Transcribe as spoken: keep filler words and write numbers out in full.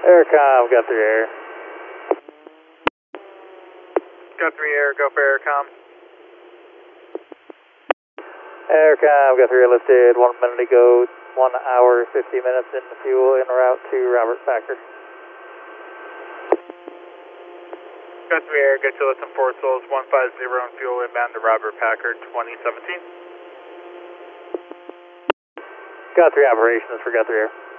Aircom, got three air. Got three air, go for Aircom. Aircom, got three air lifted, one minute ago, one hour, fifty minutes in the fuel en route to Robert Packard. Got three air, get to listen four souls, one five zero on fuel inbound to Robert Packard, twenty seventeen. Got three operations for got three air.